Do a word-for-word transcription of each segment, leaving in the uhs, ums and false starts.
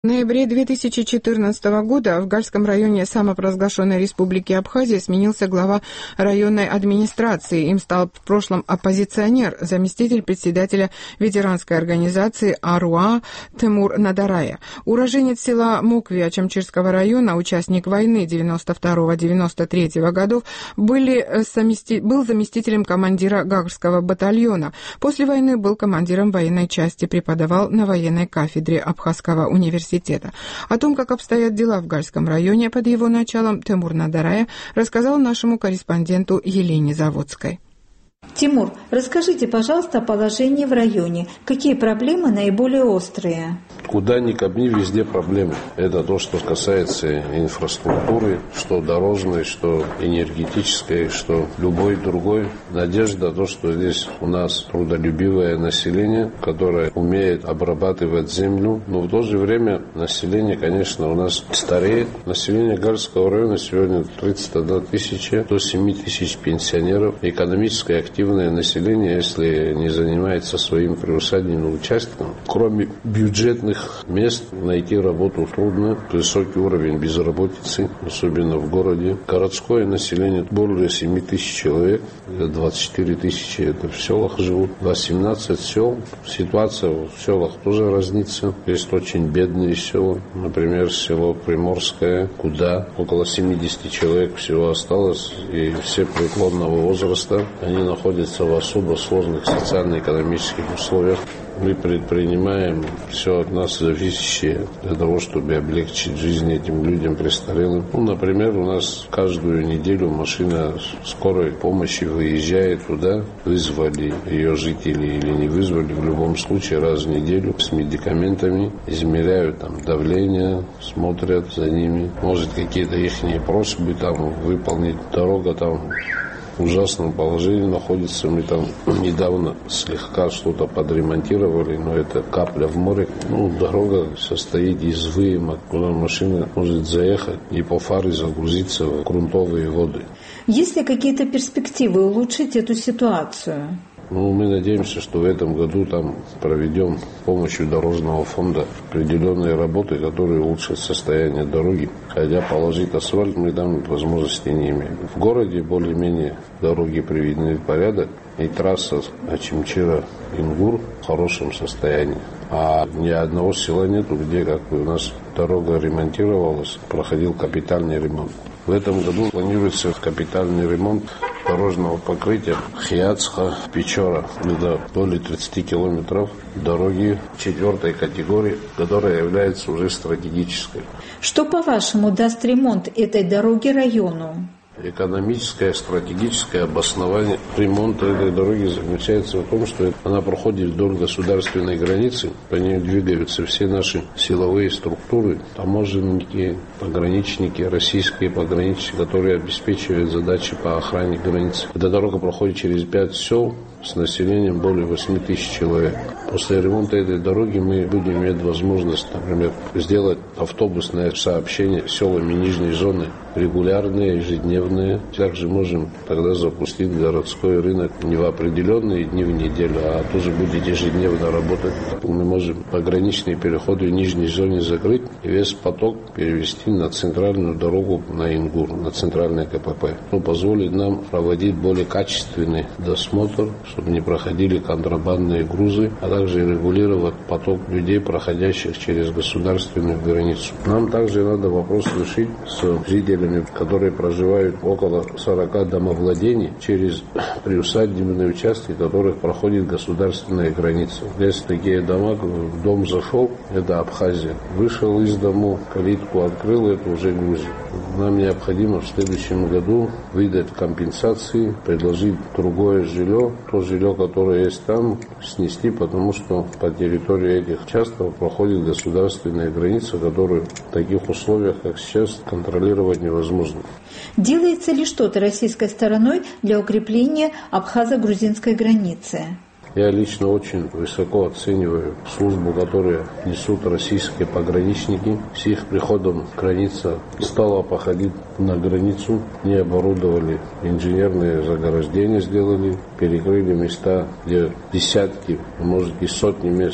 В ноябре две тысячи четырнадцатого года в Гальском районе самопровозглашенной Республики Абхазия сменился глава районной администрации. Им стал в прошлом оппозиционер, заместитель председателя ветеранской организации АРУА Тимур Надарая. Уроженец села Мокви Ачамчирского района, участник войны девяносто второго — девяносто третьего годов, были замести... был заместителем командира Гагарского батальона. После войны был командиром военной части, преподавал на военной кафедре Абхазского университета. О том, как обстоят дела в Гальском районе под его началом, Тимур Надарая рассказал нашему корреспонденту Елене Заводской. Тимур, расскажите, пожалуйста, о положении в районе. Какие проблемы наиболее острые? Куда ни копни, везде проблемы. Это то, что касается инфраструктуры, что дорожной, что энергетической, что любой другой. Надежда, то, что здесь у нас трудолюбивое население, которое умеет обрабатывать землю. Но в то же время население, конечно, у нас стареет. Население Гальского района сегодня тридцать одна тысяча, сто семь тысяч пенсионеров. Экономическая активность. Активное население, если не занимается своим приусадебным участком, кроме бюджетных мест найти работу трудно. Высокий уровень безработицы, особенно в городе. Городское население более семь тысяч человек, двадцать четыре тысячи это в селах живут, восемнадцать сел. Ситуация в селах тоже разнится. Есть очень бедные села, например, село Приморское, куда около семьдесят человек всего осталось, и все преклонного возраста. Они находятся находятся в особо сложных социально-экономических условиях. Мы предпринимаем все от нас зависящее для того, чтобы облегчить жизнь этим людям престарелым. Ну, например, у нас каждую неделю машина скорой помощи выезжает туда. Вызвали ее жители или не вызвали, в любом случае раз в неделю с медикаментами, измеряют там давление, смотрят за ними. Может, какие-то их просьбы там выполнить. Дорога там в ужасном положении находится. Мы там недавно слегка что-то подремонтировали, но это капля в море. Ну, дорога состоит из выемок, куда машина может заехать и по фаре загрузиться в грунтовые воды. Есть ли какие-то перспективы улучшить эту ситуацию? Ну, мы надеемся, что в этом году там проведем с помощью дорожного фонда определенные работы, которые улучшат состояние дороги. Хотя положить асфальт мы там возможности не имеем. В городе более-менее дороги приведены в порядок, и трасса Ачамчира-Ингур в хорошем состоянии. А ни одного села нету, где, как бы, у нас дорога ремонтировалась, проходил капитальный ремонт. В этом году планируется капитальный ремонт дорожного покрытия Хиацха-Печора. Это более тридцать километров дороги четвертой категории, которая является уже стратегической. Что, по-вашему, даст ремонт этой дороги району? Экономическое, стратегическое обоснование ремонта этой дороги заключается в том, что она проходит вдоль государственной границы, по ней двигаются все наши силовые структуры, таможенники, пограничники, российские пограничники, которые обеспечивают задачи по охране границ. Эта дорога проходит через пять сел с населением более восемь тысяч человек. После ремонта этой дороги мы будем иметь возможность, например, сделать автобусное сообщение с селами нижней зоны регулярные, ежедневные. Также можем тогда запустить городской рынок не в определенные дни в неделю, а тоже будет ежедневно работать. Мы можем пограничные переходы в нижней зоне закрыть и весь поток перевести на центральную дорогу на Ингур, на центральное КПП. Что позволит нам проводить более качественный досмотр, чтобы не проходили контрабандные грузы, а также регулировать поток людей, проходящих через государственную границу. Нам также надо вопрос решить с жителями, которые проживают около сорока домовладений, через приусадебные участки, которых проходит государственная граница. Есть такие дома, в дом зашел, это Абхазия, вышел из дому, калитку открыл, это уже Грузия. Нам необходимо в следующем году выдать компенсации, предложить другое жилье, то жилье, которое есть там, снести, потому что по территории этих участков проходит государственная граница, которую в таких условиях, как сейчас, контролировать невозможно. Делается ли что-то российской стороной для укрепления абхазо-грузинской границы? Я лично очень высоко оцениваю службу, которую несут российские пограничники. С их приходом граница стала походить на границу. Не оборудовали инженерные заграждения, сделали, перекрыли места, где десятки, может и сотни мест, где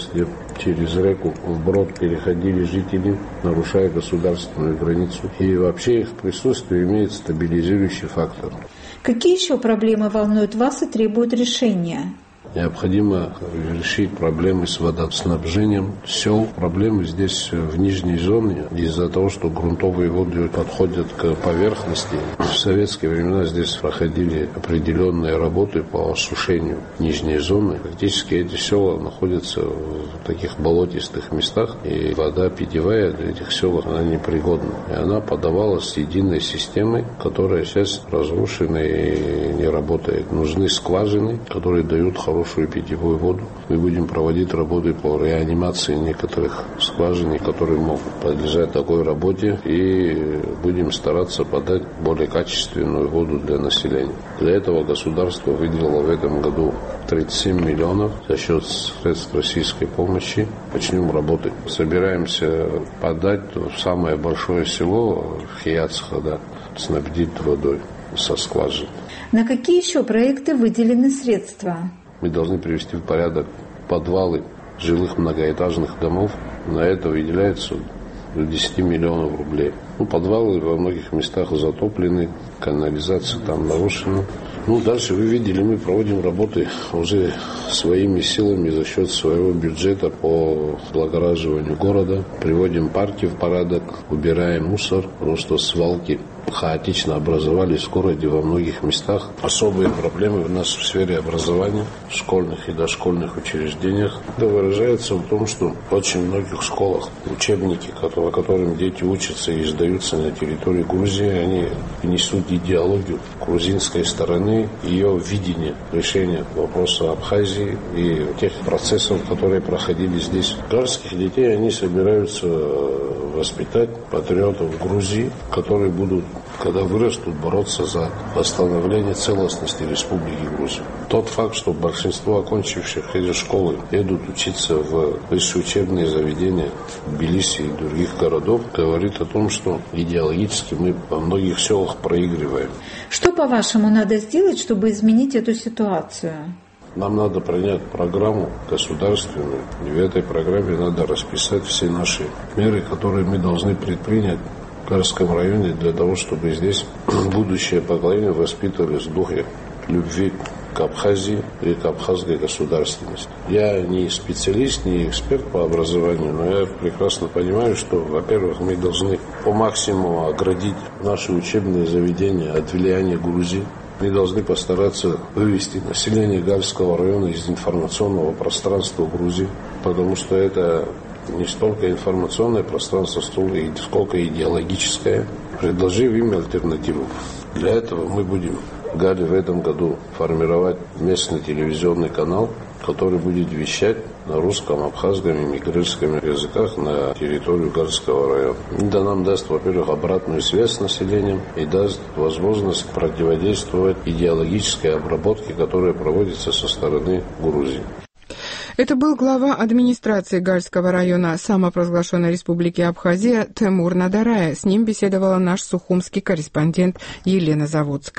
через реку вброд переходили жители, нарушая государственную границу. И вообще их присутствие имеет стабилизирующий фактор. Какие еще проблемы волнуют вас и требуют решения? Необходимо решить проблемы с водоснабжением сел. Проблемы здесь в нижней зоне из-за того, что грунтовые воды подходят к поверхности. В советские времена здесь проходили определенные работы по осушению нижней зоны. Фактически эти села находятся в таких болотистых местах, и вода питьевая для этих сел она непригодна. И она подавалась с единой системой, которая сейчас разрушена и не работает. Нужны скважины, которые дают хорошую хорошую питьевую воду. Мы будем проводить работы по реанимации некоторых скважин, которые могут подлежать такой работе, и будем стараться подать более качественную воду для населения. Для этого государство выделило в этом году тридцать семь миллионов за счет средств российской помощи. Начнем работать. Собираемся подать в самое большое село Хияцхада, снабдить водой со скважин. На какие еще проекты выделены средства? Мы должны привести в порядок подвалы жилых многоэтажных домов. На это выделяется до десяти миллионов рублей. Ну, подвалы во многих местах затоплены, канализация там нарушена. Ну, дальше вы видели, мы проводим работы уже своими силами за счет своего бюджета по облагораживанию города. Приводим парки в порядок, убираем мусор, потому что свалки хаотично образовались в городе во многих местах. Особые проблемы у нас в сфере образования, в школьных и дошкольных учреждениях. Это выражается в том, что в очень многих школах учебники, по которым дети учатся и издаются на территории Грузии, они несут идеологию грузинской стороны, ее видение решения вопроса Абхазии и тех процессов, которые проходили здесь. Гальских детей они собираются воспитать патриотов Грузии, которые будут, когда вырастут, бороться за восстановление целостности Республики Грузия. Тот факт, что большинство окончивших эти школы едут учиться в высшие учебные заведения в Тбилиси и других городов, говорит о том, что идеологически мы во многих селах проигрываем. Что, по-вашему, надо сделать, чтобы изменить эту ситуацию? Нам надо принять программу государственную, и в этой программе надо расписать все наши меры, которые мы должны предпринять в Гальском районе для того, чтобы здесь будущее поколение воспитывались в духе любви к Абхазии и к абхазской государственности. Я не специалист, не эксперт по образованию, но я прекрасно понимаю, что, во-первых, мы должны по максимуму оградить наши учебные заведения от влияния Грузии. Мы должны постараться вывести население Гальского района из информационного пространства Грузии, потому что это не столько информационное пространство, сколько идеологическое. Предложив им альтернативу. Для этого мы будем в Гале в этом году формировать местный телевизионный канал, который будет вещать на русском, абхазском и мигрирском языках на территорию Гальского района. Это нам даст, во-первых, обратную связь с населением и даст возможность противодействовать идеологической обработке, которая проводится со стороны Грузии. Это был глава администрации Гальского района самопровозглашенной Республики Абхазия Тимур Надарая. С ним беседовала наш сухумский корреспондент Елена Заводская.